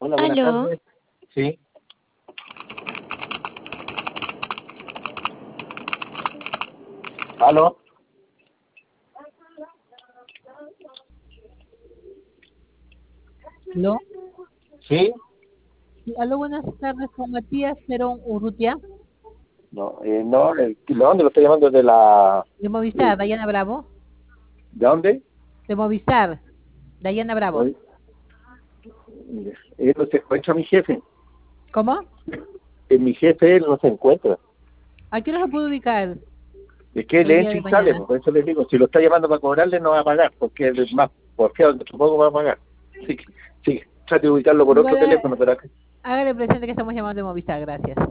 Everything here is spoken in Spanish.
Hola, buenas Aló, tardes. Sí, aló, Aló, sí, sí, aló, buenas tardes, con Matías Perón Urrutia, no, no, ¿de dónde lo estoy llamando? ¿De la, de Movistar, de, Dayana Bravo, de dónde? de Movistar, Dayana Bravo. Oye, él no se encuentra mi jefe. ¿Cómo? Mi jefe, él no se encuentra. ¿A qué hora lo puedo ubicar Es que él hoy día entra de y sale, mañana? pues, por eso les digo, si lo está llamando para cobrarle, no va a pagar, porque él es más, porque supongo va a pagar. Sí, sí, trate de ubicarlo por otro Igual teléfono, pero acá. hágale presente que estamos llamando de Movistar, gracias.